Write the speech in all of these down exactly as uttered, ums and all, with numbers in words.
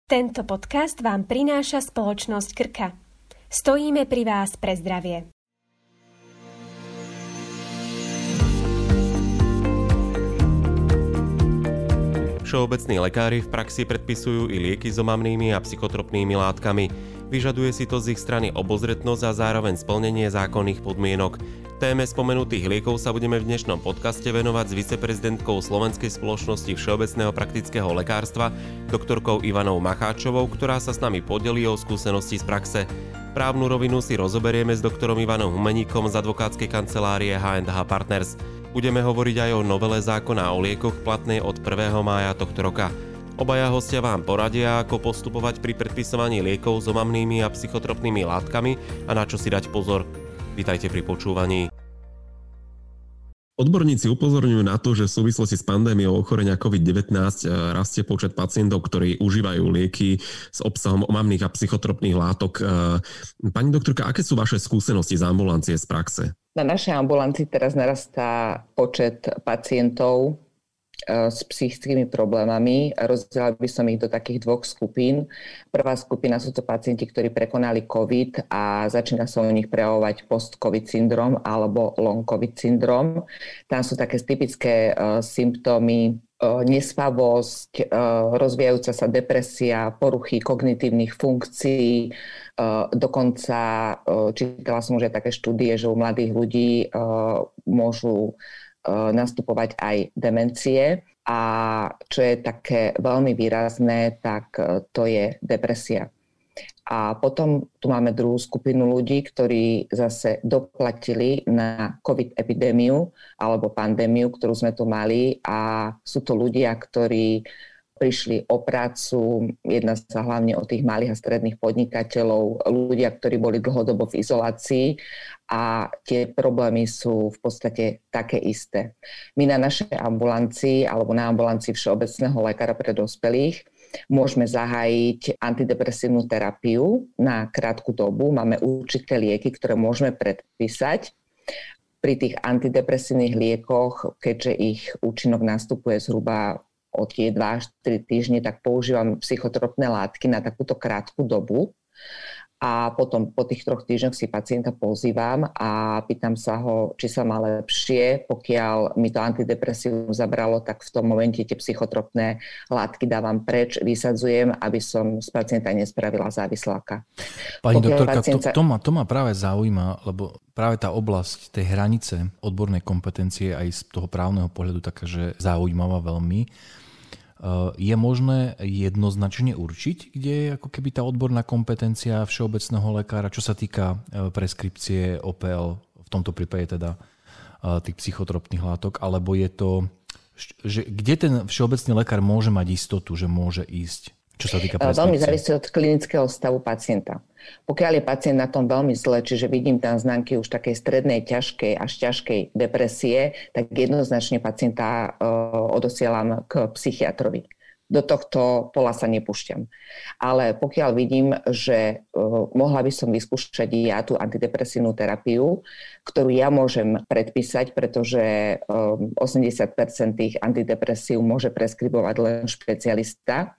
Tento podcast vám prináša spoločnosť Krka. Stojíme pri vás pre zdravie. Všeobecní lekári v praxi predpisujú i lieky s omamnými a psychotropnými látkami. Vyžaduje si to z ich strany obozretnosť a zároveň splnenie zákonných podmienok. Téme spomenutých liekov sa budeme v dnešnom podcaste venovať s viceprezidentkou Slovenskej spoločnosti všeobecného praktického lekárstva, doktorkou Ivanou Macháčovou, ktorá sa s nami podelí o skúsenosti z praxe. Právnu rovinu si rozoberieme s doktorom Ivanom Humeníkom z advokátskej kancelárie há end há Partners. Budeme hovoriť aj o novele zákona o liekoch platnej od prvého mája tohto roka. Obaja hostia vám poradia, ako postupovať pri predpisovaní liekov s omamnými a psychotropnými látkami a na čo si dať pozor. Vítajte pri počúvaní. Odborníci upozorňujú na to, že v súvislosti s pandémiou ochorenia covid devätnásť rastie počet pacientov, ktorí užívajú lieky s obsahom omamných a psychotropných látok. Pani doktorka, aké sú vaše skúsenosti z ambulancie z praxe? Na našej ambulancii teraz narastá počet pacientov s psychickými problémami. Rozdielala by som ich do takých dvoch skupín. Prvá skupina sú to pacienti, ktorí prekonali COVID a začína sa u nich prejavovať post-COVID syndrom alebo long-COVID syndrom. Tam sú také typické uh, symptómy uh, nespavosť, uh, rozvíjajúca sa depresia, poruchy kognitívnych funkcií. Uh, dokonca uh, čítala som už aj také štúdie, že u mladých ľudí uh, môžu nastupovať aj demencie a čo je také veľmi výrazné, tak to je depresia. A potom tu máme druhú skupinu ľudí, ktorí zase doplatili na COVID epidémiu alebo pandémiu, ktorú sme tu mali a sú to ľudia, ktorí prišli o prácu, jedná sa hlavne o tých malých a stredných podnikateľov, ľudia, ktorí boli dlhodobo v izolácii a tie problémy sú v podstate také isté. My na našej ambulancii alebo na ambulancii všeobecného lekára pre dospelých môžeme zahájiť antidepresívnu terapiu na krátku dobu. Máme určité lieky, ktoré môžeme predpísať. Pri tých antidepresívnych liekoch, keďže ich účinok nastupuje zhruba od tie dva až tri týždne, tak používam psychotropné látky na takúto krátku dobu a potom po tých troch týždňoch si pacienta pozývam a pýtam sa ho, či sa má lepšie. Pokiaľ mi to antidepresívum zabralo, tak v tom momente tie psychotropné látky dávam preč, vysadzujem, aby som z pacienta nespravila závisláka. Pani Pokiaľ doktorka, pacienta... to, to, ma, to ma práve zaujíma, lebo práve tá oblasť tej hranice odbornej kompetencie aj z toho právneho pohľadu taká, že zaujímavá veľmi. Je možné jednoznačne určiť, kde je ako keby tá odborná kompetencia všeobecného lekára, čo sa týka preskripcie ó pé el, v tomto prípade teda tých psychotropných látok, alebo je to, že kde ten všeobecný lekár môže mať istotu, že môže ísť, čo sa týka preskripcie? Veľmi závisí od klinického stavu pacienta. Pokiaľ je pacient na tom veľmi zle, čiže vidím tam známky už takej strednej, ťažkej až ťažkej depresie, tak jednoznačne pacienta uh, odosielam k psychiatrovi. Do tohto pola sa nepúšťam. Ale pokiaľ vidím, že uh, mohla by som vyskúšať ja tú antidepresívnu terapiu, ktorú ja môžem predpísať, pretože um, osemdesiat percent tých antidepresív môže preskribovať len špecialista,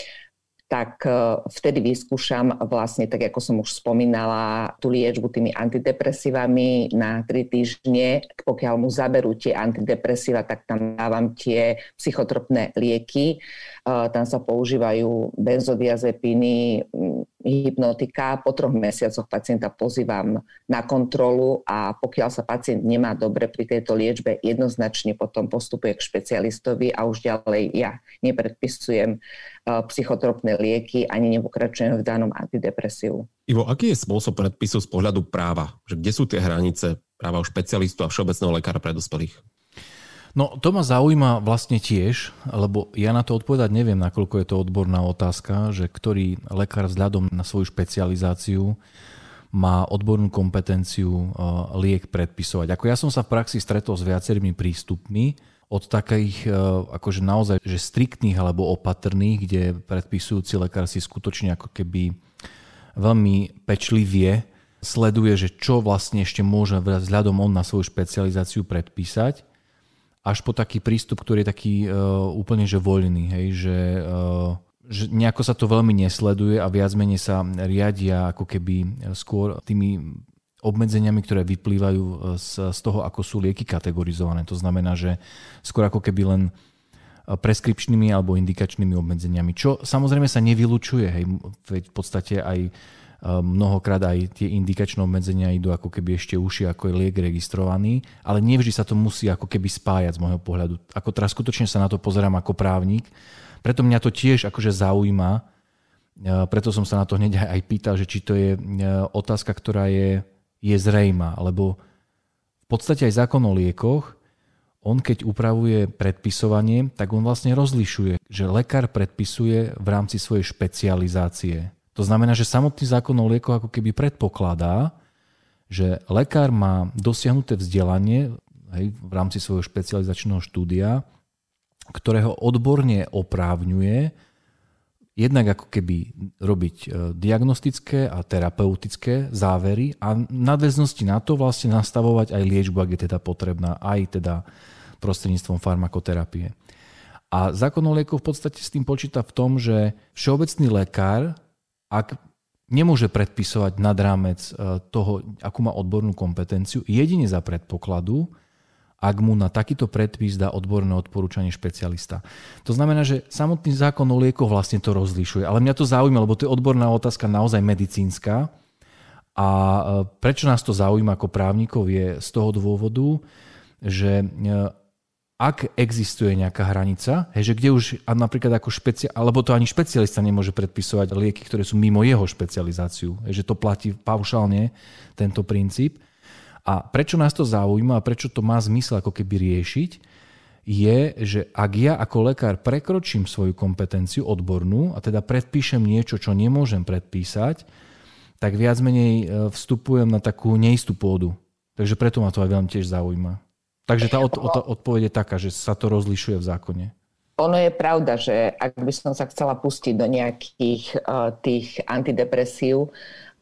tak vtedy vyskúšam vlastne, tak ako som už spomínala, tú liečbu tými antidepresívami na tri týždne. Pokiaľ mu zaberú tie antidepresíva, tak tam dávam tie psychotropné lieky. Tam sa používajú benzodiazepíny, hypnotika. Po troch mesiacoch pacienta pozývam na kontrolu a pokiaľ sa pacient nemá dobre pri tejto liečbe, jednoznačne potom postupuje k špecialistovi a už ďalej ja nepredpisujem psychotropné lieky ani nepokračujem v danom antidepresívu. Ivo, aký je spôsob predpisu z pohľadu práva? Že kde sú tie hranice práva u špecialistu a všeobecného lekára pre dospelých? No to ma zaujíma vlastne tiež, lebo ja na to odpovedať neviem, nakoľko je to odborná otázka, že ktorý lekár vzhľadom na svoju špecializáciu má odbornú kompetenciu liek predpisovať. Ako ja som sa v praxi stretol s viacerými prístupmi, od takých akože naozaj že striktných alebo opatrných, kde predpisujúci lekár si skutočne ako keby veľmi pečlivie sleduje, že čo vlastne ešte môže vzhľadom on na svoju špecializáciu predpísať, až po taký prístup, ktorý je taký uh, úplne že voľný, hej, že, uh, že nejako sa to veľmi nesleduje a viac menej sa riadia ako keby skôr tými obmedzeniami, ktoré vyplývajú z, z toho, ako sú lieky kategorizované. To znamená, že skôr ako keby len preskripčnými alebo indikačnými obmedzeniami, čo samozrejme sa nevylučuje. Hej. V podstate aj mnohokrát aj tie indikačné obmedzenia idú ako keby ešte užšie, ako je liek registrovaný, ale nevždy sa to musí ako keby spájať z môjho pohľadu. Ako teraz skutočne sa na to pozerám ako právnik, preto mňa to tiež akože zaujíma, preto som sa na to hneď aj pýtal, že či to je otázka, ktorá je, je zrejmá, lebo v podstate aj zákon o liekoch, on keď upravuje predpisovanie, tak on vlastne rozlišuje, že lekár predpisuje v rámci svojej špecializácie. To znamená, že samotný zákon o liekoch ako keby predpokladá, že lekár má dosiahnuté vzdelanie, hej, v rámci svojho špecializačného štúdia, ktorého odborne oprávňuje jednak ako keby robiť diagnostické a terapeutické závery a v nadväznosti na to vlastne nastavovať aj liečbu, ak je teda potrebná, aj teda prostredníctvom farmakoterapie. A zákon o liekoch v podstate s tým počíta v tom, že všeobecný lekár, ak nemôže predpisovať nad rámec toho, akú má odbornú kompetenciu, jedine za predpokladu, ak mu na takýto predpis dá odborné odporúčanie špecialista. To znamená, že samotný zákon o liekoch vlastne to rozlišuje. Ale mňa to zaujíma, lebo to je odborná otázka naozaj medicínska. A prečo nás to zaujíma ako právnikov je z toho dôvodu, že ak existuje nejaká hranica, hej, že kde už napríklad ako špecialista, alebo to ani špecialista nemôže predpisovať lieky, ktoré sú mimo jeho špecializáciu, hej, že to platí paušálne tento princíp. A prečo nás to zaujíma a prečo to má zmysel ako keby riešiť, je, že ak ja ako lekár prekročím svoju kompetenciu odbornú a teda predpíšem niečo, čo nemôžem predpísať, tak viac menej vstupujem na takú neistú pôdu. Takže preto ma to aj veľmi tiež zaujíma. Takže tá od, od, odpoveď je taká, že sa to rozlišuje v zákone. Ono je pravda, že ak by som sa chcela pustiť do nejakých uh, tých antidepresív,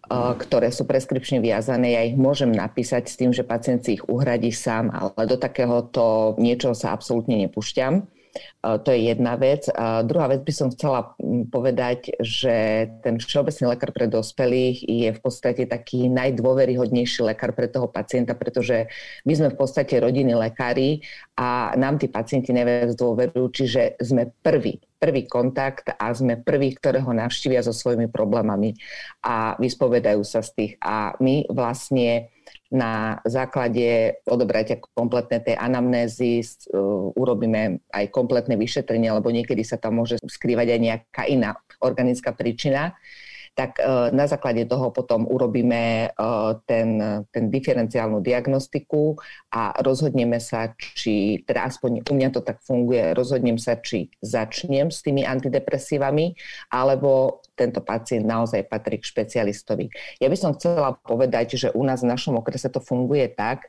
ktoré sú preskripčne viazané, ja ich môžem napísať s tým, že pacient si ich uhradí sám, ale do takéhoto niečoho sa absolútne nepúšťam. To je jedna vec. A druhá vec by som chcela povedať, že ten všeobecný lekár pre dospelých je v podstate taký najdôveryhodnejší lekár pre toho pacienta, pretože my sme v podstate rodinní lekári a nám tí pacienti najviac dôverujú, čiže sme prví. prvý kontakt a sme prví, ktorého navštívia so svojimi problémami a vyspovedajú sa z tých. A my vlastne na základe odobratia kompletnej tej anamnézy uh, urobíme aj kompletné vyšetrenie, lebo niekedy sa tam môže skrývať aj nejaká iná organická príčina. Tak uh, na základe toho potom urobíme uh, ten, ten diferenciálnu diagnostiku a rozhodneme sa, či, teda aspoň u mňa to tak funguje, rozhodnem sa, či začnem s tými antidepresívami, alebo tento pacient naozaj patrí k špecialistovi. Ja by som chcela povedať, že u nás v našom okrese to funguje tak,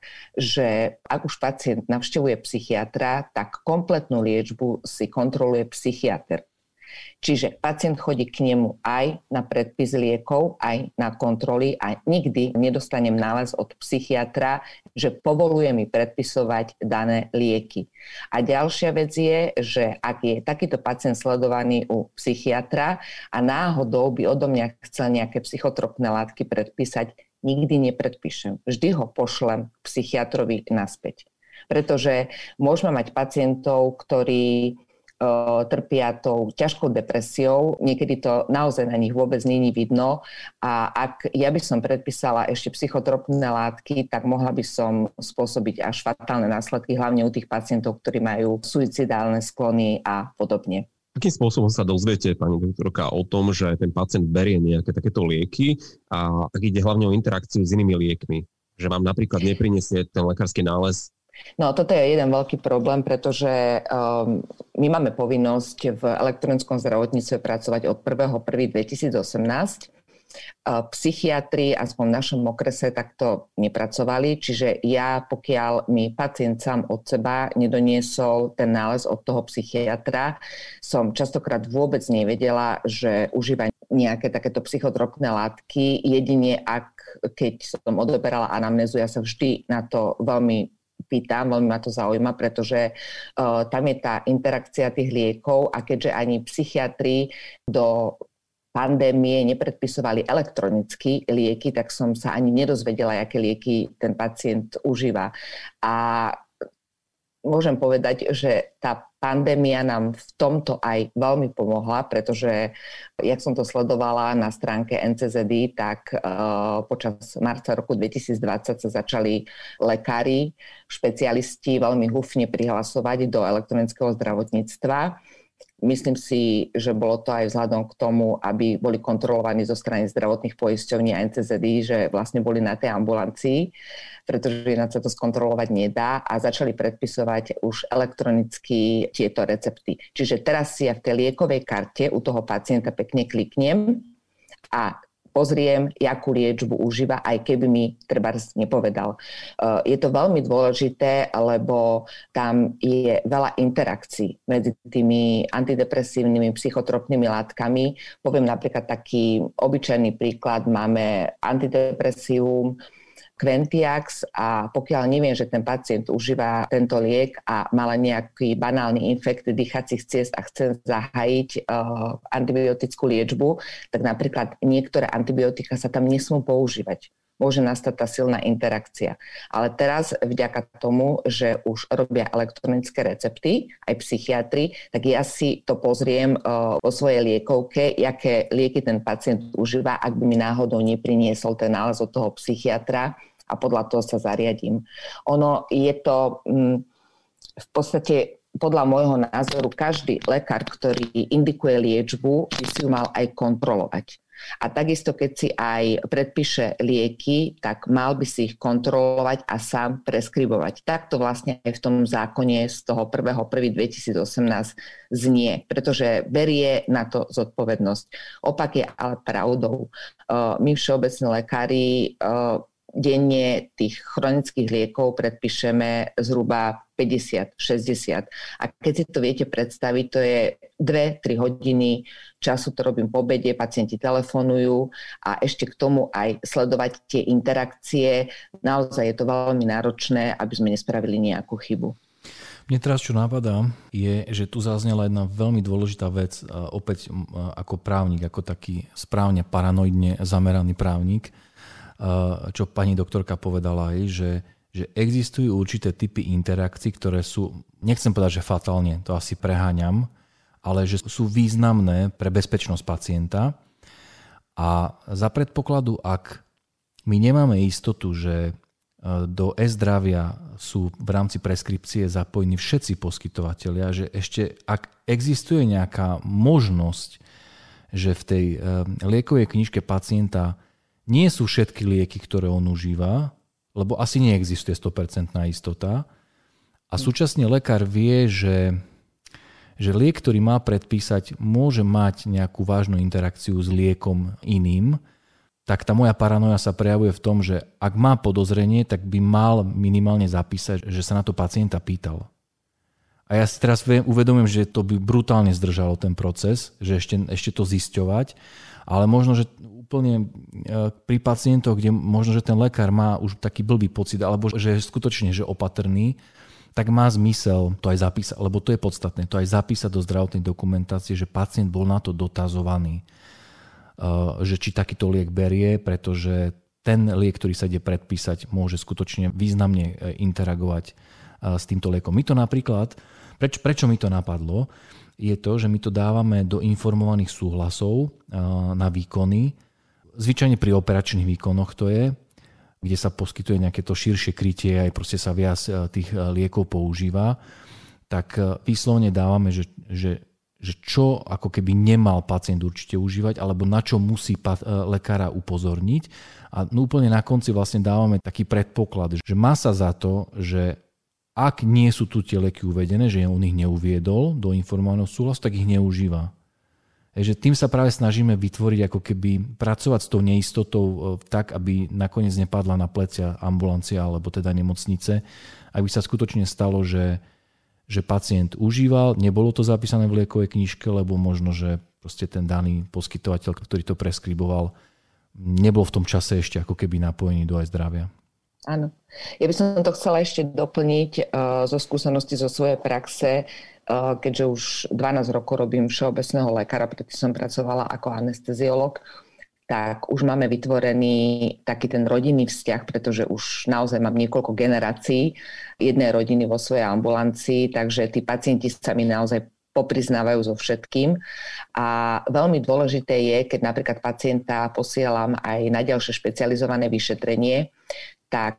že ak už pacient navštevuje psychiatra, tak kompletnú liečbu si kontroluje psychiatr. Čiže pacient chodí k nemu aj na predpis liekov, aj na kontroly a nikdy nedostanem nález od psychiatra, že povoluje mi predpisovať dané lieky. A ďalšia vec je, že ak je takýto pacient sledovaný u psychiatra a náhodou by odo mňa chcel nejaké psychotropné látky predpísať, nikdy nepredpíšem. Vždy ho pošlem psychiatrovi naspäť. Pretože môžeme mať pacientov, ktorí trpia tou ťažkou depresiou, niekedy to naozaj na nich vôbec nie je vidno a ak ja by som predpísala ešte psychotropné látky, tak mohla by som spôsobiť až fatálne následky, hlavne u tých pacientov, ktorí majú suicidálne sklony a podobne. Akým spôsobom sa dozviete, pani doktorka, o tom, že ten pacient berie nejaké takéto lieky a ak ide hlavne o interakciu s inými liekmi? Že vám napríklad neprinesie ten lekársky nález? No toto je jeden veľký problém, pretože um, my máme povinnosť v elektronickom zdravotníctve pracovať od prvého prvého dvetisícosemnásť. Uh, psychiatri, aspoň v našom okrese, takto nepracovali, čiže ja, pokiaľ mi pacient sám od seba nedoniesol ten nález od toho psychiatra, som častokrát vôbec nevedela, že užíva nejaké takéto psychotropné látky, jedine ak, keď som odoberala anamnézu, ja sa vždy na to veľmi pýtam, veľmi ma to zaujíma, pretože uh, tam je tá interakcia tých liekov a keďže ani psychiatri do pandémie nepredpisovali elektronicky lieky, tak som sa ani nedozvedela, aké lieky ten pacient užíva. A môžem povedať, že tá pandémia nám v tomto aj veľmi pomohla, pretože, jak som to sledovala na stránke en cé zet í, tak uh, počas marca roku dvetisícdvadsať sa začali lekári, špecialisti veľmi húfne prihlasovať do elektronického zdravotníctva. Myslím si, že bolo to aj vzhľadom k tomu, aby boli kontrolovaní zo strany zdravotných poisťovní a en cé zet í, že vlastne boli na tej ambulancii, pretože ináč sa to skontrolovať nedá a začali predpisovať už elektronicky tieto recepty. Čiže teraz si ja v tej liekovej karte u toho pacienta pekne kliknem a pozriem, jakú liečbu užíva, aj keby mi trebárs nepovedal. Je to veľmi dôležité, lebo tam je veľa interakcií medzi tými antidepresívnymi, psychotropnými látkami. Poviem napríklad taký obyčajný príklad. Máme antidepresívum Quentiax a pokiaľ neviem, že ten pacient užíva tento liek a mal nejaký banálny infekt dýchacích ciest a chce zahájiť uh, antibiotickú liečbu, tak napríklad niektoré antibiotika sa tam nesmú používať. Môže nastať tá silná interakcia. Ale teraz vďaka tomu, že už robia elektronické recepty, aj psychiatri, tak ja si to pozriem uh, vo svojej liekovke, aké lieky ten pacient užíva, ak by mi náhodou nepriniesol ten nález od toho psychiatra, a podľa toho sa zariadím. Ono je to mm, v podstate podľa môjho názoru každý lekár, ktorý indikuje liečbu, by si ju mal aj kontrolovať. A takisto, keď si aj predpíše lieky, tak mal by si ich kontrolovať a sám preskribovať. Tak to vlastne aj v tom zákone z toho prvého prvého dvetisícosemnásť znie, pretože berie na to zodpovednosť. Opak je ale pravdou. My všeobecní lekári denne tých chronických liekov predpíšeme zhruba päťdesiat šesťdesiat. A keď si to viete predstaviť, to je dve tri hodiny času, to robím po obede, pacienti telefonujú a ešte k tomu aj sledovať tie interakcie. Naozaj je to veľmi náročné, aby sme nespravili nejakú chybu. Mne teraz čo napadá, je, že tu zaznela jedna veľmi dôležitá vec, opäť ako právnik, ako taký správne paranoidne zameraný právnik, čo pani doktorka povedala aj, že, že existujú určité typy interakcií, ktoré sú, nechcem povedať, že fatálne, to asi preháňam, ale že sú významné pre bezpečnosť pacienta. A za predpokladu, ak my nemáme istotu, že do e-zdravia sú v rámci preskripcie zapojení všetci poskytovatelia, že ešte ak existuje nejaká možnosť, že v tej liekovej knižke pacienta nie sú všetky lieky, ktoré on užíva, lebo asi neexistuje sto percent istota. A súčasne lekár vie, že, že liek, ktorý má predpísať, môže mať nejakú vážnu interakciu s liekom iným, tak tá moja paranoja sa prejavuje v tom, že ak má podozrenie, tak by mal minimálne zapísať, že sa na to pacienta pýtal. A ja si teraz uvedomím, že to by brutálne zdržalo ten proces, že ešte, ešte to zisťovať, ale možno, že úplne pri pacientoch, kde možno, že ten lekár má už taký blbý pocit, alebo že je skutočne že opatrný, tak má zmysel to aj zapísať, lebo to je podstatné, to aj zapísať do zdravotnej dokumentácie, že pacient bol na to dotazovaný, že či takýto liek berie, pretože ten liek, ktorý sa ide predpísať, môže skutočne významne interagovať s týmto liekom. My to napríklad, preč, prečo mi to napadlo, je to, že my to dávame do informovaných súhlasov na výkony. Zvyčajne pri operačných výkonoch to je, kde sa poskytuje nejaké to širšie krytie, aj proste sa viac tých liekov používa, tak výslovne dávame, že, že, že čo ako keby nemal pacient určite užívať, alebo na čo musí lekára upozorniť. A úplne na konci vlastne dávame taký predpoklad, že má sa za to, že ak nie sú tu tie lieky uvedené, že on ich neuviedol do informovaného súhlasu, tak ich neužíva. Takže tým sa práve snažíme vytvoriť, ako keby pracovať s tou neistotou tak, aby nakoniec nepadla na plecia ambulancia alebo teda nemocnice, aby sa skutočne stalo, že, že pacient užíval, nebolo to zapísané v liekovej knižke, lebo možno, že proste ten daný poskytovateľ, ktorý to preskriboval, nebol v tom čase ešte ako keby napojený do e-zdravia. Áno. Ja by som to chcela ešte doplniť uh, zo skúsenosti zo svojej praxe, uh, keďže už dvanásť rokov robím všeobecného lekára, preto som pracovala ako anesteziolog, tak už máme vytvorený taký ten rodinný vzťah, pretože už naozaj mám niekoľko generácií jednej rodiny vo svojej ambulancii, takže tí pacienti sa mi naozaj popriznávajú so všetkým. A veľmi dôležité je, keď napríklad pacienta posielam aj na ďalšie špecializované vyšetrenie, tak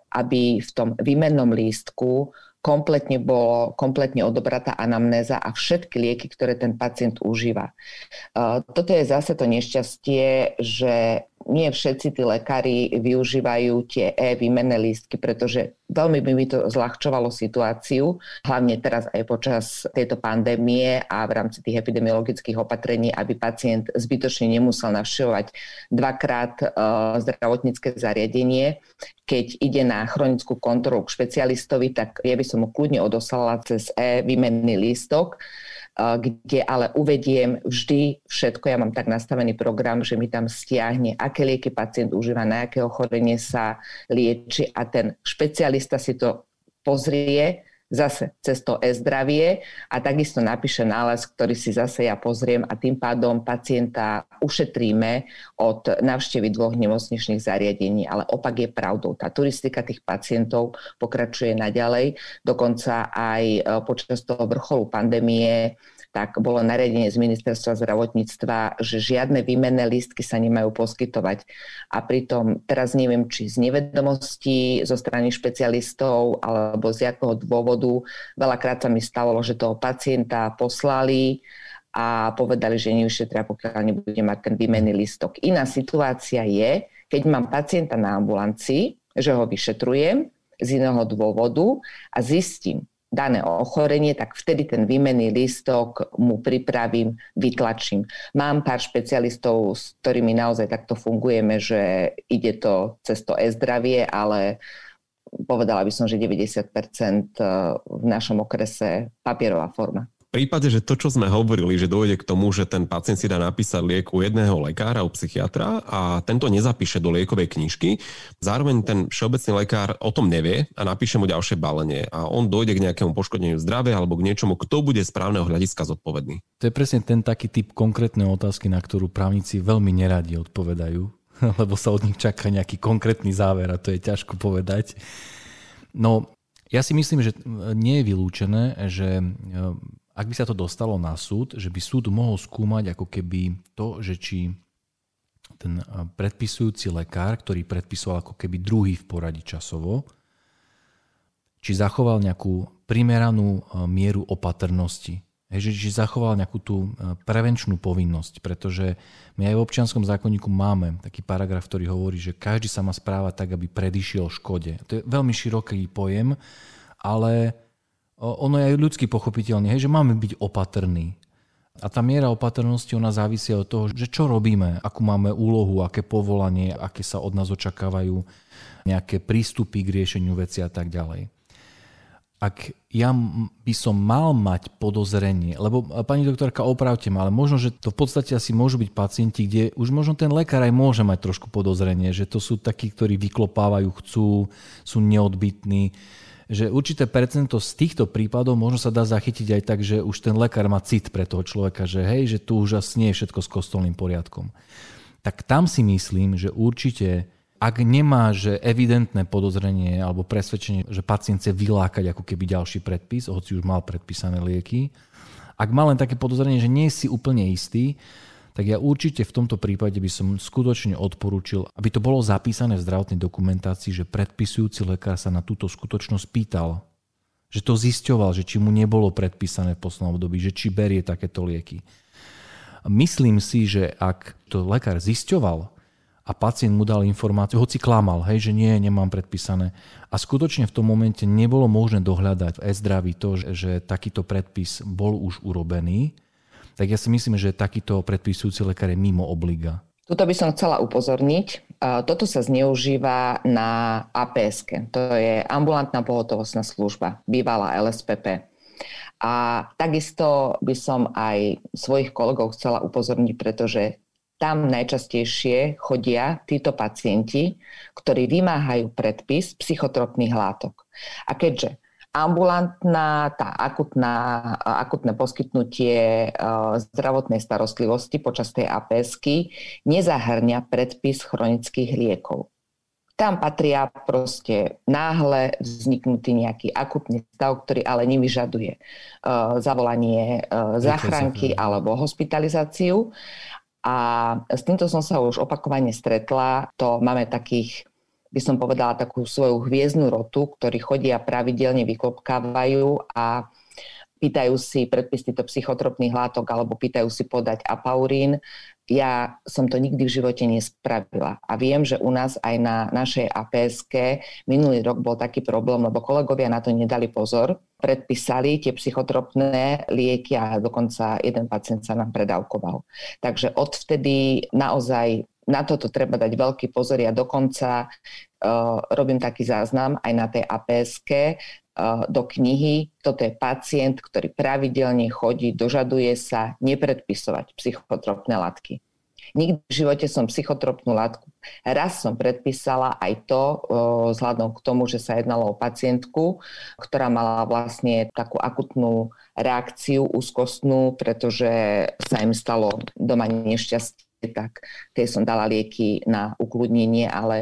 aby v tom výmennom lístku kompletne bolo, kompletne odobratá anamnéza a všetky lieky, ktoré ten pacient užíva. Toto je zase to nešťastie, že nie všetci tí lekári využívajú tie e-výmenné lístky, pretože veľmi by mi to zľahčovalo situáciu, hlavne teraz aj počas tejto pandémie a v rámci tých epidemiologických opatrení, aby pacient zbytočne nemusel navštevovať dvakrát uh, zdravotnícke zariadenie. Keď ide na chronickú kontrolu k špecialistovi, tak ja by som mu kľudne odoslala cez e-výmenný lístok, kde ale uvediem vždy všetko. Ja mám tak nastavený program, že mi tam stiahne, aké lieky pacient užíva, na aké ochorenie sa lieči a ten špecialista si to pozrie zase cez to e-zdravie a takisto napíše nález, ktorý si zase ja pozriem a tým pádom pacienta ušetríme od návštevy dvoch nemocničných zariadení. Ale opak je pravdou. Tá turistika tých pacientov pokračuje naďalej. Dokonca aj počas toho vrcholu pandémie tak bolo nariadenie z ministerstva zdravotníctva, že žiadne výmenné lístky sa nemajú poskytovať. A pritom teraz neviem, či z nevedomosti zo strany špecialistov alebo z jakého dôvodu. Veľakrát sa mi stalo, že toho pacienta poslali a povedali, že neušetria, pokiaľ nebude mať ten výmenný lístok. Iná situácia je, keď mám pacienta na ambulancii, že ho vyšetrujem z iného dôvodu a zistím dané ochorenie, tak vtedy ten výmenný lístok mu pripravím, vytlačím. Mám pár špecialistov, s ktorými naozaj takto fungujeme, že ide to cez to e-zdravie, ale povedala by som, že deväťdesiat percent v našom okrese papierová forma. V prípade, že to, čo sme hovorili, že dôjde k tomu, že ten pacient si dá napísať liek u jedného lekára, u psychiatra a tento nezapíše do liekovej knižky, zároveň ten všeobecný lekár o tom nevie a napíše mu ďalšie balenie a on dôjde k nejakému poškodeniu zdravia alebo k niečomu, kto bude z právneho hľadiska zodpovedný. To je presne ten taký typ konkrétnej otázky, na ktorú právnici veľmi neradi odpovedajú, lebo sa od nich čaká nejaký konkrétny záver a to je ťažko povedať. No, ja si myslím, že nie je vylúčené, že ak by sa to dostalo na súd, že by súd mohol skúmať ako keby to, že či ten predpisujúci lekár, ktorý predpisoval ako keby druhý v poradí časovo, či zachoval nejakú primeranú mieru opatrnosti. Že či zachoval nejakú tú prevenčnú povinnosť, pretože my aj v občianskom zákonníku máme taký paragraf, ktorý hovorí, že každý sa má správať tak, aby predišiel škode. To je veľmi široký pojem, ale ono je aj ľudsky pochopiteľné, hej, že máme byť opatrní. A tá miera opatrnosti, ona závisí od toho, že čo robíme, akú máme úlohu, aké povolanie, aké sa od nás očakávajú nejaké prístupy k riešeniu veci a tak ďalej. Ak ja by som mal mať podozrenie, lebo pani doktorka, opravte ma, ale možno, že to v podstate asi môžu byť pacienti, kde už možno ten lekár aj môže mať trošku podozrenie, že to sú takí, ktorí vyklopávajú, chcú, sú neodbitní, že určité percento z týchto prípadov možno sa dá zachytiť aj tak, že už ten lekár má cit pre toho človeka, že hej, že tu už asi nie je všetko s kostolným poriadkom. Tak tam si myslím, že určite, ak nemá že evidentné podozrenie alebo presvedčenie, že pacient chce vylákať ako keby ďalší predpis, hoci už mal predpísané lieky, ak má len také podozrenie, že nie je si úplne istý, tak ja určite v tomto prípade by som skutočne odporúčil, aby to bolo zapísané v zdravotnej dokumentácii, že predpisujúci lekár sa na túto skutočnosť pýtal, že to zisťoval, že či mu nebolo predpísané v poslednom období, že či berie takéto lieky. Myslím si, že ak to lekár zisťoval a pacient mu dal informáciu, hoci klamal, hej, že nie, nemám predpísané, a skutočne v tom momente nebolo možné dohľadať v e-zdraví to, že, že takýto predpis bol už urobený, tak ja si myslím, že takýto predpisujúci lekár je mimo obliga. Tuto by som chcela upozorniť. Toto sa zneužíva na á pé eske. To je ambulantná pohotovostná služba, bývalá el es pé pé. A takisto by som aj svojich kolegov chcela upozorniť, pretože tam najčastejšie chodia títo pacienti, ktorí vymáhajú predpis psychotropných látok. A keďže ambulantná, tá akutná, akutné poskytnutie zdravotnej starostlivosti počas tej á pé esky nezahrňa predpis chronických liekov. Tam patria proste náhle vzniknutý nejaký akutný stav, ktorý ale nevyžaduje zavolanie záchranky alebo hospitalizáciu. A s týmto som sa už opakovane stretla. To máme takých, by som povedala, takú svoju hviezdnu rotu, ktorí chodia pravidelne, vyklopkávajú a pýtajú si predpis týchto psychotropných látok alebo pýtajú si podať apaurín. Ja som to nikdy v živote nespravila. A viem, že u nás aj na našej á pé eske minulý rok bol taký problém, lebo kolegovia na to nedali pozor. Predpísali tie psychotropné lieky a dokonca jeden pacient sa nám predávkoval. Takže odvtedy naozaj na toto treba dať veľký pozor. Ja dokonca uh, robím taký záznam aj na tej á pé eske uh, do knihy. Toto je pacient, ktorý pravidelne chodí, dožaduje sa nepredpisovať psychotropné látky. Nikdy v živote som psychotropnú látku. Raz som predpísala aj to, vzhľadom k tomu, že sa jednalo o pacientku, ktorá mala vlastne takú akutnú reakciu úzkostnú, pretože sa im stalo doma nešťastie, tak tej som dala lieky na ukludnenie, ale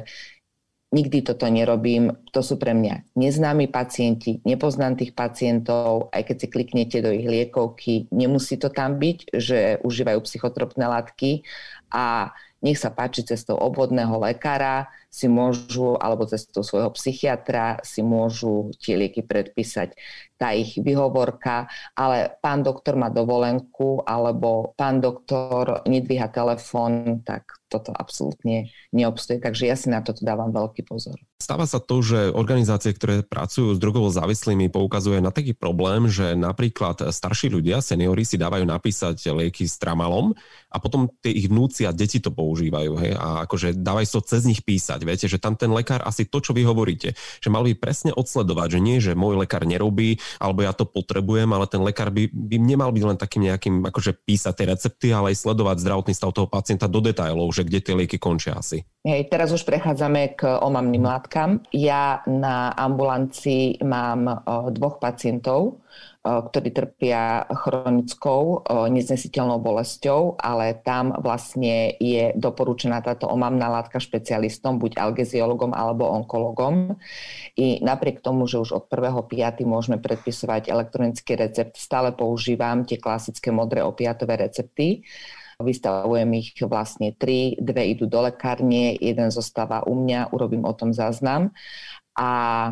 nikdy toto nerobím. To sú pre mňa neznámi pacienti, nepoznám tých pacientov, aj keď si kliknete do ich liekovky, nemusí to tam byť, že užívajú psychotropné látky a nech sa páči, cestou obvodného lekára si môžu, alebo cestou svojho psychiatra si môžu tie lieky predpísať. Tá ich vyhovorka, ale pán doktor má dovolenku, alebo pán doktor nedvíha telefón, tak toto absolútne neobstojí. Takže ja si na toto dávam veľký pozor. Stáva sa to, že organizácie, ktoré pracujú s drogovo závislými, poukazujú na taký problém, že napríklad starší ľudia, seniori, si dávajú napísať lieky s tramalom a potom tie ich vnúci a deti to používajú. Hej? A akože dávajú to cez nich písať. Viete, že tam ten lekár asi to, čo vy hovoríte, že mal by presne odsledovať, že nie, že môj lekár nerobí, alebo ja to potrebujem, ale ten lekár by, by nemal byť len takým nejakým, akože písať tie recepty, ale aj sledovať zdravotný stav toho pacienta do detailov, že kde tie lieky končia asi. Hej, teraz už prechádzame k omamným látkam. Ja na ambulancii mám dvoch pacientov, ktorí trpia chronickou neznesiteľnou bolesťou, ale tam vlastne je doporučená táto omamná látka špecialistom, buď algeziologom alebo onkologom. I napriek tomu, že už od prvého piateho môžeme predpisovať elektronický recept, stále používam tie klasické modré opiatové recepty. Vystavujem ich vlastne tri, dve idú do lekárne, jeden zostáva u mňa, urobím o tom záznam. A,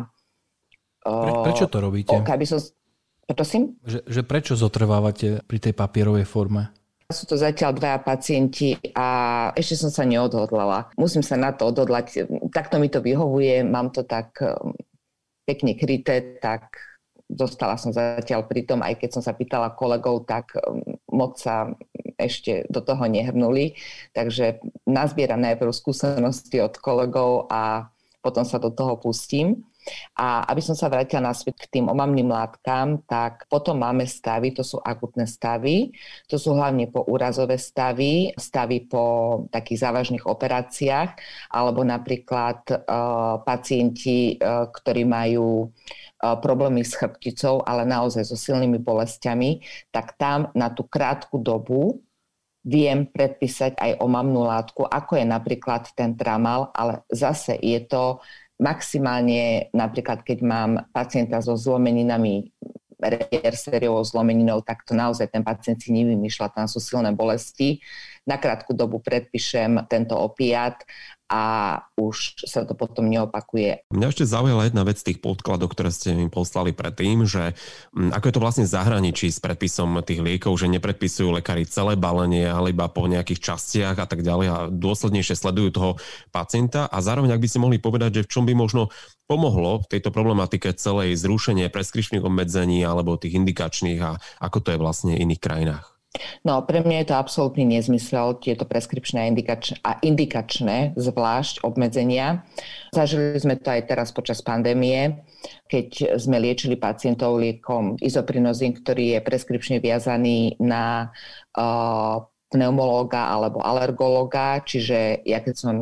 Pre, prečo to robíte? Aby som, prosím? Že, že prečo zotrvávate pri tej papierovej forme? Sú to zatiaľ dvaja pacienti a ešte som sa neodhodlala. Musím sa na to odhodlať. Takto mi to vyhovuje, mám to tak pekne kryté, tak dostala som zatiaľ pri tom, aj keď som sa pýtala kolegov, tak moc sa ešte do toho nehrnuli. Takže nazbieram najprv skúsenosti od kolegov a potom sa do toho pustím. A aby som sa vrátila naspäť k tým omamným látkam, tak potom máme stavy, to sú akutné stavy, to sú hlavne po úrazové stavy, stavy po takých závažných operáciách, alebo napríklad uh, pacienti, uh, ktorí majú uh, problémy s chrbticou, ale naozaj so silnými bolestiami, tak tam na tú krátku dobu viem predpísať aj omamnú látku, ako je napríklad ten tramal, ale zase je to maximálne, napríklad keď mám pacienta so zlomeninami, Reyer sériovou zlomeninou, tak to naozaj ten pacient si nevymýšľa, tam sú silné bolesti. Na krátku dobu predpíšem tento opiát a už sa to potom neopakuje. Mňa ešte zaujala jedna vec z tých podkladov, ktoré ste mi poslali predtým, že ako je to vlastne v zahraničí s predpisom tých liekov, že nepredpisujú lekári celé balenie, ale iba po nejakých častiach a tak ďalej a dôslednejšie sledujú toho pacienta a zároveň, ak by ste mohli povedať, že v čom by možno pomohlo v tejto problematike celej zrušenie preskripčných obmedzení alebo tých indikačných a ako to je vlastne v iných krajinách? No, pre mňa je to absolútny nezmysel, tieto preskripčné indikač- a indikačné zvlášť obmedzenia. Zažili sme to aj teraz počas pandémie, keď sme liečili pacientov liekom izoprinozín, ktorý je preskripčne viazaný na uh, pneumológa alebo alergológa, čiže ja keď som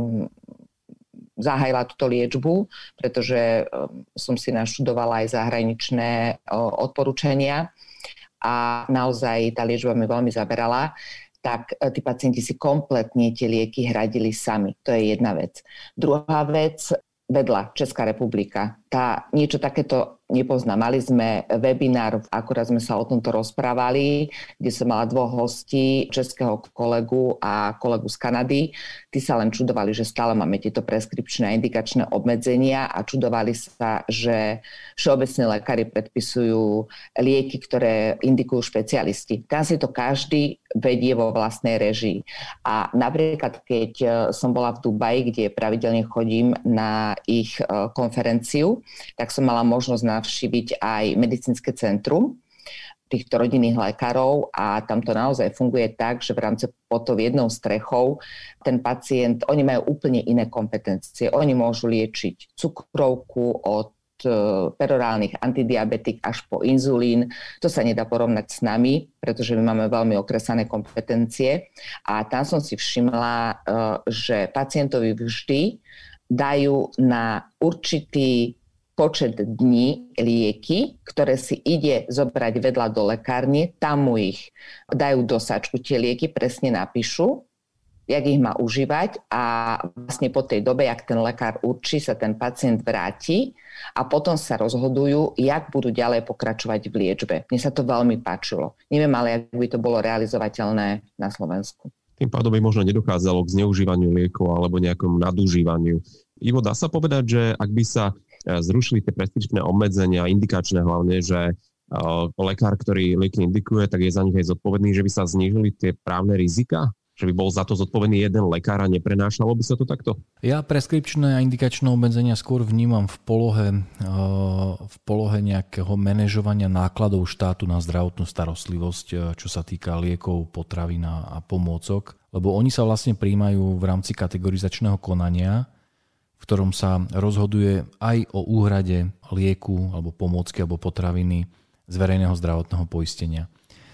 zahájila túto liečbu, pretože som si naštudovala aj zahraničné odporúčania a naozaj tá liečba mi veľmi zaberala, tak tí pacienti si kompletne tie lieky hradili sami. To je jedna vec. Druhá vec, vedľa Česká republika. Tá niečo takéto nepoznám. Mali sme webinár, akurát sme sa o tomto rozprávali, kde som mala dvoch hostí, českého kolegu a kolegu z Kanady. Tí sa len čudovali, že stále máme tieto preskripčné a indikačné obmedzenia a čudovali sa, že všeobecní lekári predpisujú lieky, ktoré indikujú špecialisti. Tam si to každý vedie vo vlastnej režii. A napríklad, keď som bola v Dubaji, kde pravidelne chodím na ich konferenciu, tak som mala možnosť navštíviť aj medicínske centrum týchto rodinných lekárov a tam to naozaj funguje tak, že v rámci pod tou jednou strechou ten pacient, oni majú úplne iné kompetencie. Oni môžu liečiť cukrovku od perorálnych antidiabetik až po inzulín. To sa nedá porovnať s nami, pretože my máme veľmi okresané kompetencie. A tam som si všimla, že pacientovi vždy dajú na určitý počet dní lieky, ktoré si ide zobrať vedľa do lekárne, tam mu ich dajú do sačku, tie lieky presne napíšu, jak ich má užívať a vlastne po tej dobe, jak ten lekár určí, sa ten pacient vráti a potom sa rozhodujú, jak budú ďalej pokračovať v liečbe. Mne sa to veľmi páčilo. Neviem ale, jak by to bolo realizovateľné na Slovensku. Tým pádom by možno nedochádzalo k zneužívaniu liekov alebo nejakom nadužívaniu. Ivo, dá sa povedať, že ak by sa zrušili tie preskripčné obmedzenia, indikačné hlavne, že lekár, ktorý lieky indikuje, tak je za nich aj zodpovedný, že by sa znížili tie právne rizika? Že by bol za to zodpovedný jeden lekár a neprenášalo by sa to takto? Ja preskripčné a indikačné obmedzenia skôr vnímam v polohe, v polohe nejakého manažovania nákladov štátu na zdravotnú starostlivosť, čo sa týka liekov, potravín a pomôcok. Lebo oni sa vlastne prijímajú v rámci kategorizačného konania, v ktorom sa rozhoduje aj o úhrade lieku alebo pomôcky alebo potraviny z verejného zdravotného poistenia.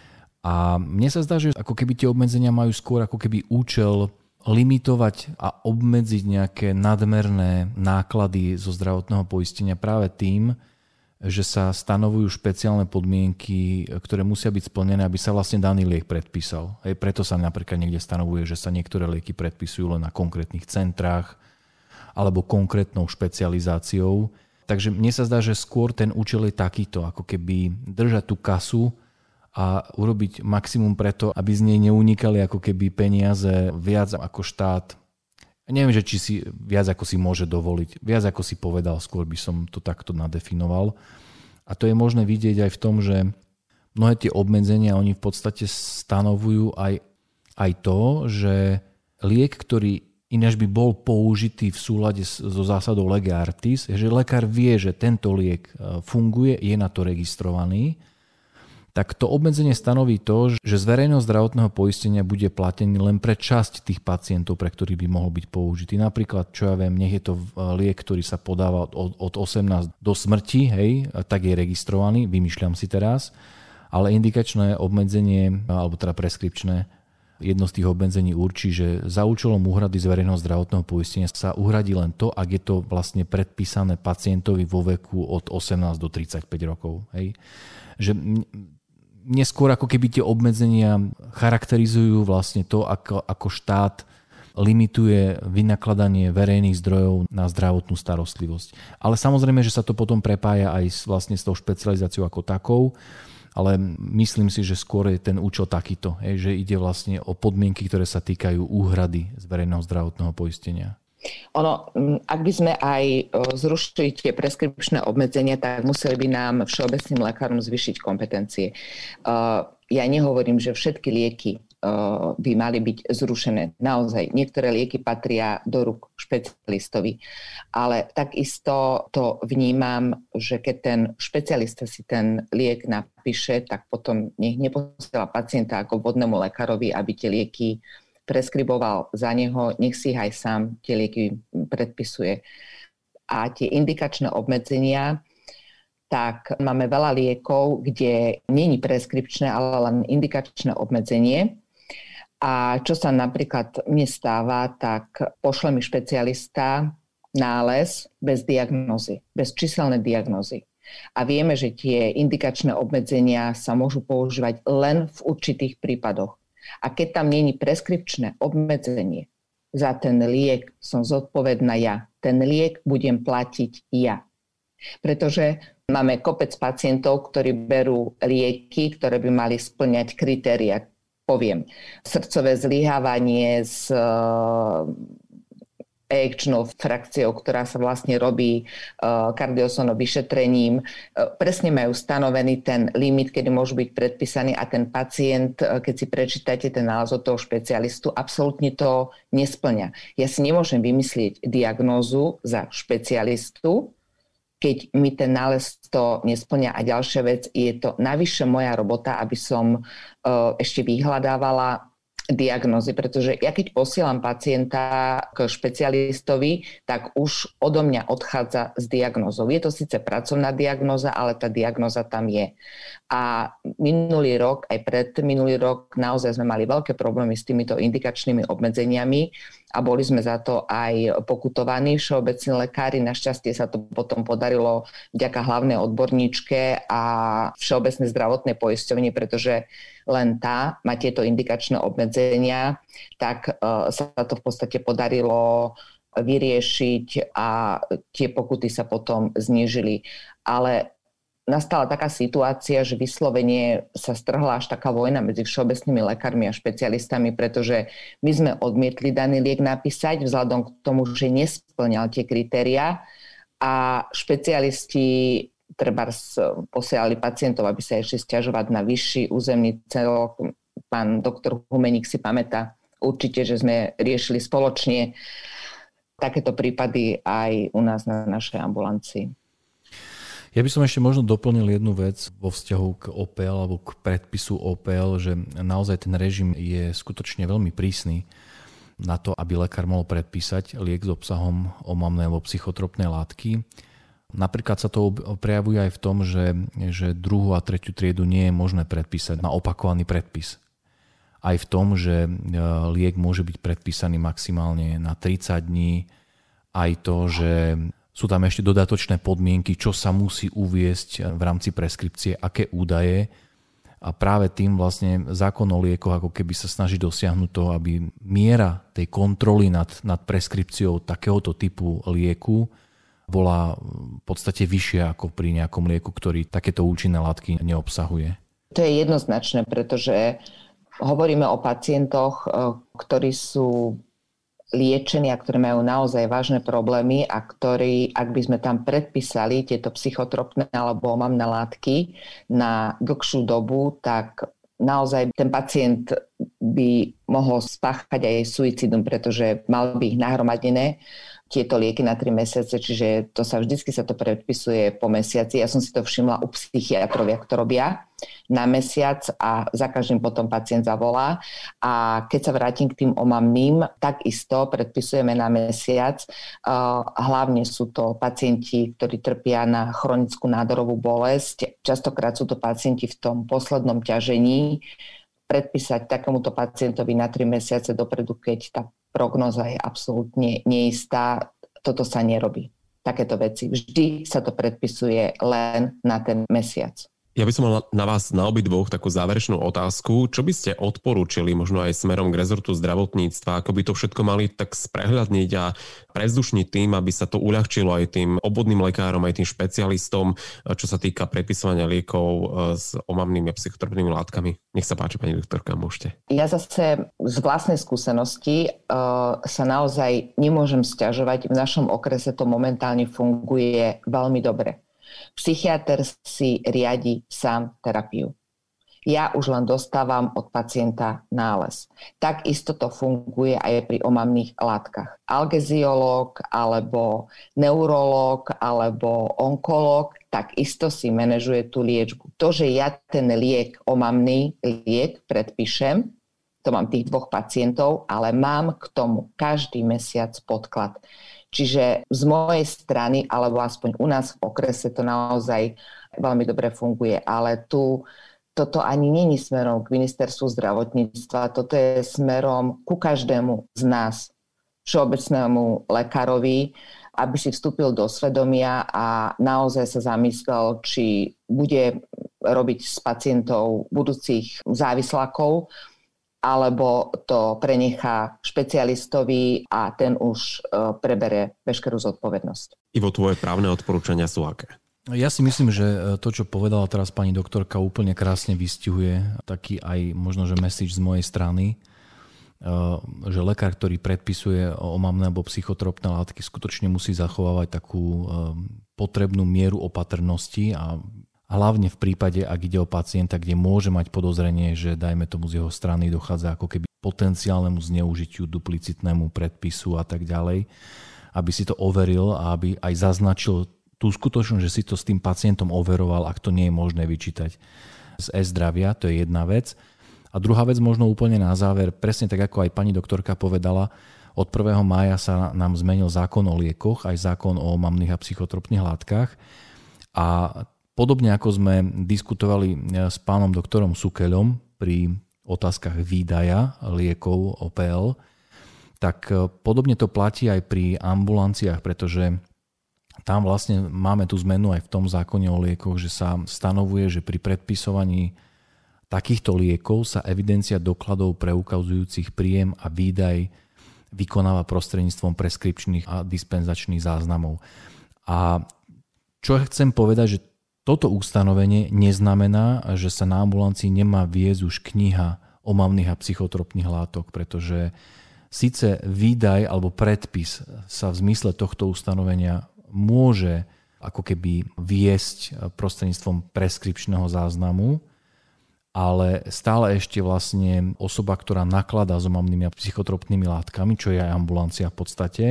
A mne sa zdá, že ako keby tie obmedzenia majú skôr ako keby účel limitovať a obmedziť nejaké nadmerné náklady zo zdravotného poistenia práve tým, že sa stanovujú špeciálne podmienky, ktoré musia byť splnené, aby sa vlastne daný liek predpísal. Hej, preto sa napríklad niekde stanovuje, že sa niektoré lieky predpisujú len na konkrétnych centrách alebo konkrétnou špecializáciou. Takže mne sa zdá, že skôr ten účel je takýto, ako keby držať tú kasu a urobiť maximum preto, aby z nej neunikali ako keby peniaze viac ako štát. Neviem, že či si viac ako si môže dovoliť. Viac ako si povedal, skôr by som to takto nadefinoval. A to je možné vidieť aj v tom, že mnohé tie obmedzenia, oni v podstate stanovujú aj, aj to, že liek, ktorý ináč by bol použitý v súlade so zásadou lege artis, že lekár vie, že tento liek funguje, je na to registrovaný, tak to obmedzenie stanoví to, že z verejného zdravotného poistenia bude platený len pre časť tých pacientov, pre ktorých by mohol byť použitý. Napríklad, čo ja viem, nech je to liek, ktorý sa podáva od, od osemnásť do smrti, hej, tak je registrovaný, vymýšľam si teraz, ale indikačné obmedzenie, alebo teda preskripčné, jedno z tých obmedzení určí, že za účelom úhrady z verejného zdravotného poistenia sa uhradí len to, ak je to vlastne predpísané pacientovi vo veku od osemnásť do tridsaťpäť rokov. Hej. Že neskôr ako keby tie obmedzenia charakterizujú vlastne to, ako, ako štát limituje vynakladanie verejných zdrojov na zdravotnú starostlivosť. Ale samozrejme, že sa to potom prepája aj s, vlastne s tou špecializáciou ako takou, ale myslím si, že skôr je ten účel takýto, že ide vlastne o podmienky, ktoré sa týkajú úhrady z verejného zdravotného poistenia. Ono, ak by sme aj zrušili tie preskripčné obmedzenia, tak museli by nám všeobecným lekárom zvýšiť kompetencie. Ja nehovorím, že všetky lieky by mali byť zrušené. Naozaj, niektoré lieky patria do rúk špecialistovi. Ale takisto to vnímam, že keď ten špecialista si ten liek napíše, tak potom nech neposiela pacienta ako vodnému lekárovi, aby tie lieky preskriboval za neho, nech si aj sám tie lieky predpisuje. A tie indikačné obmedzenia, tak máme veľa liekov, kde nie je preskripčné, ale len indikačné obmedzenie. A čo sa napríklad mne stáva, tak pošle mi špecialista nález bez diagnózy, bez číselnej diagnózy. A vieme, že tie indikačné obmedzenia sa môžu používať len v určitých prípadoch. A keď tam nie je preskripčné obmedzenie, za ten liek som zodpovedná ja. Ten liek budem platiť ja. Pretože máme kopec pacientov, ktorí berú lieky, ktoré by mali spĺňať kritéria. Poviem, srdcové zlyhávanie s ejekčnou frakciou, ktorá sa vlastne robí kardiosono vyšetrením. Presne majú stanovený ten limit, kedy môžu byť predpísaný a ten pacient, keď si prečítate ten nález od toho špecialistu, absolútne to nesplňa. Ja si nemôžem vymyslieť diagnózu za špecialistu, keď mi ten nález to nesplňa. A ďalšia vec, je to navyše moja robota, aby som uh, ešte vyhľadávala diagnózy, pretože ja keď posielam pacienta k špecialistovi, tak už odo mňa odchádza s diagnózou. Je to síce pracovná diagnóza, ale tá diagnóza tam je. A minulý rok, aj pred minulý rok, naozaj sme mali veľké problémy s týmito indikačnými obmedzeniami a boli sme za to aj pokutovaní všeobecní lekári. Našťastie sa to potom podarilo vďaka hlavnej odborníčke a Všeobecnej zdravotnej poisťovni, pretože len tá má tieto indikačné obmedzenia, tak uh, sa to v podstate podarilo vyriešiť a tie pokuty sa potom znížili. Ale nastala taká situácia, že vyslovene sa strhla až taká vojna medzi všeobecnými lekármi a špecialistami, pretože my sme odmietli daný liek napísať vzhľadom k tomu, že nesplňal tie kritériá a špecialisti trebárs posielali pacientov, aby sa išli sťažovať na vyšší územný celok. Pán doktor Humeník si pamätá určite, že sme riešili spoločne takéto prípady aj u nás na našej ambulancii. Ja by som ešte možno doplnil jednu vec vo vzťahu k ó pé el alebo k predpisu ó pé el, že naozaj ten režim je skutočne veľmi prísny na to, aby lekár mohol predpísať liek s obsahom omamnej alebo psychotropnej látky. Napríklad sa to prejavuje aj v tom, že, že druhú a tretiu triedu nie je možné predpísať na opakovaný predpis. Aj v tom, že liek môže byť predpísaný maximálne na tridsať dní. Aj to, že sú tam ešte dodatočné podmienky, čo sa musí uviesť v rámci preskripcie, aké údaje. A práve tým vlastne zákon o liekoch ako keby sa snaží dosiahnuť to, aby miera tej kontroly nad, nad preskripciou takéhoto typu lieku bola v podstate vyššia ako pri nejakom lieku, ktorý takéto účinné látky neobsahuje. To je jednoznačné, pretože hovoríme o pacientoch, ktorí sú liečení a ktorí majú naozaj vážne problémy a ktorí, ak by sme tam predpísali tieto psychotropné alebo omamné látky na dlhšiu dobu, tak naozaj ten pacient by mohol spáchať aj suicidum, pretože mal by ich nahromadené tieto lieky na tri mesiace, čiže to sa vždycky sa to predpisuje po mesiaci. Ja som si to všimla u psychiatrov, jak to robia na mesiac a za každým potom pacient zavolá. A keď sa vrátim k tým omamným, takisto predpisujeme na mesiac. Hlavne sú to pacienti, ktorí trpia na chronickú nádorovú bolesť. Častokrát sú to pacienti v tom poslednom ťažení. Predpísať takémuto pacientovi na tri mesiace dopredu, keď tá prognoza je absolútne neistá, toto sa nerobí. Takéto veci. Vždy sa to predpisuje len na ten mesiac. Ja by som mal na vás na obidvoch takú záverečnú otázku. Čo by ste odporúčili možno aj smerom k rezortu zdravotníctva, ako by to všetko mali tak sprehľadniť a prezdušniť tým, aby sa to uľahčilo aj tým obvodným lekárom, aj tým špecialistom, čo sa týka predpisovania liekov s omamnými a psychotropnými látkami? Nech sa páči, pani doktorka, môžete. Ja zase z vlastnej skúsenosti uh, sa naozaj nemôžem sťažovať. V našom okrese to momentálne funguje veľmi dobre. Psychiatr si riadi sám terapiu. Ja už len dostávam od pacienta nález. Takisto to funguje aj pri omamných látkach. Algeziológ alebo neurológ alebo onkológ takisto si manažuje tú liečbu. To, že ja ten liek, omamný liek predpíšem, to mám tých dvoch pacientov, ale mám k tomu každý mesiac podklad. Čiže z mojej strany, alebo aspoň u nás v okrese to naozaj veľmi dobre funguje. Ale tu toto ani není smerom k ministerstvu zdravotníctva, toto je smerom ku každému z nás, všeobecnému lekárovi, aby si vstúpil do svedomia a naozaj sa zamyslel, či bude robiť s pacientov budúcich závislákov, alebo to prenechá špecialistovi a ten už prebere veškerú zodpovednosť. Ivo, tvoje právne odporúčania sú aké? Ja si myslím, že to, čo povedala teraz pani doktorka, úplne krásne vystihuje taký aj možno, že message z mojej strany, že lekár, ktorý predpisuje omamné alebo psychotropné látky, skutočne musí zachovávať takú potrebnú mieru opatrnosti a hlavne v prípade, ak ide o pacienta, kde môže mať podozrenie, že dajme tomu z jeho strany dochádza ako keby potenciálnemu zneužitiu, duplicitnému predpisu a tak ďalej, aby si to overil a aby aj zaznačil tú skutočnosť, že si to s tým pacientom overoval, ak to nie je možné vyčítať z e-zdravia, to je jedna vec. A druhá vec možno úplne na záver, presne tak ako aj pani doktorka povedala, od prvého mája sa nám zmenil zákon o liekoch, aj zákon o omamných a psychotropných látkach a podobne ako sme diskutovali s pánom doktorom Sukeľom pri otázkach výdaja liekov ó pé el, tak podobne to platí aj pri ambulanciách, pretože tam vlastne máme tú zmenu aj v tom zákone o liekoch, že sa stanovuje, že pri predpisovaní takýchto liekov sa evidencia dokladov preukazujúcich príjem a výdaj vykonáva prostredníctvom preskripčných a dispenzačných záznamov. A čo chcem povedať, že toto ustanovenie neznamená, že sa na ambulancii nemá viesť už kniha omamných a psychotropných látok, pretože síce výdaj alebo predpis sa v zmysle tohto ustanovenia môže ako keby viesť prostredníctvom preskripčného záznamu, ale stále ešte vlastne osoba, ktorá nakladá s omamnými a psychotropnými látkami, čo je aj ambulancia v podstate,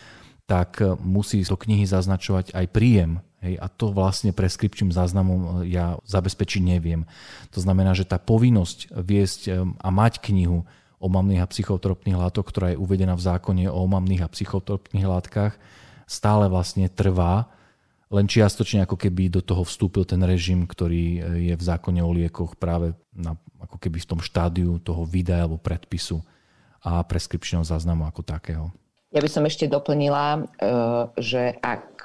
tak musí do knihy zaznačovať aj príjem. Hej, a to vlastne preskripčným záznamom ja zabezpečiť neviem. To znamená, že tá povinnosť viesť a mať knihu omamných a psychotropných látok, ktorá je uvedená v zákone o omamných a psychotropných látkach, stále vlastne trvá, len čiastočne ako keby do toho vstúpil ten režim, ktorý je v zákone o liekoch práve na, ako keby v tom štádiu toho výdaja alebo predpisu a preskripčného záznamu ako takého. Ja by som ešte doplnila, že ak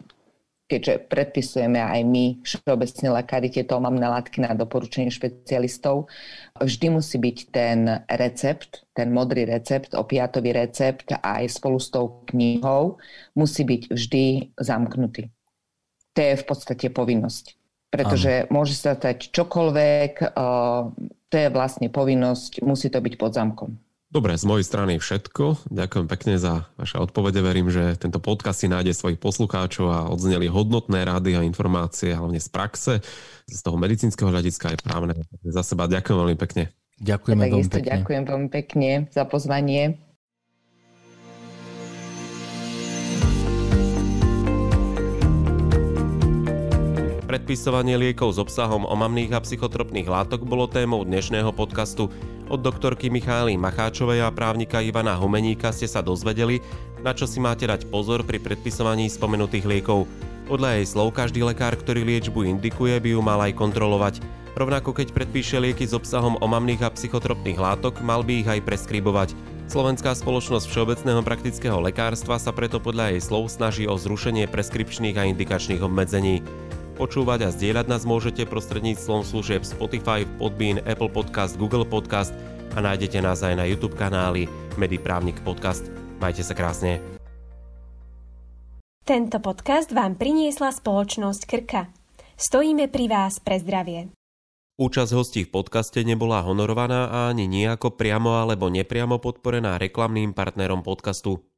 keďže predpisujeme aj my, všeobecní lekári, tieto omamné látky na doporučenie špecialistov, vždy musí byť ten recept, ten modrý recept, opiatový recept aj spolu s tou knihou musí byť vždy zamknutý. To je v podstate povinnosť. Pretože Áno. môže sa stať čokoľvek, to je vlastne povinnosť, musí to byť pod zámkom. Dobre, z mojej strany všetko. Ďakujem pekne za vaše odpovede. Verím, že tento podcast si nájde svojich poslucháčov a odzneli hodnotné rady a informácie, hlavne z praxe, z toho medicínskeho hľadiska aj právne. Za seba ďakujem veľmi pekne. Ďakujeme ja veľmi pekne. Ďakujem veľmi pekne za pozvanie. Predpisovanie liekov s obsahom omamných a psychotropných látok bolo témou dnešného podcastu. Od doktorky Michály Macháčovej a právnika Ivana Humeníka ste sa dozvedeli, na čo si máte dať pozor pri predpisovaní spomenutých liekov. Podľa jej slov každý lekár, ktorý liečbu indikuje, by ju mal aj kontrolovať. Rovnako keď predpíše lieky s obsahom omamných a psychotropných látok, mal by ich aj preskribovať. Slovenská spoločnosť všeobecného praktického lekárstva sa preto podľa jej slov snaží o zrušenie preskripčných a indikačných obmedzení. Počúvať a zdieľať nás môžete prostredníctvom služieb Spotify, Podbean, Apple Podcast, Google Podcast a nájdete nás aj na YouTube kanáli Mediprávnik Podcast. Majte sa krásne. Tento podcast vám priniesla spoločnosť Krka. Stojíme pri vás pre zdravie. Účasť hostí v podcaste nebola honorovaná a ani nejako priamo alebo nepriamo podporená reklamným partnerom podcastu.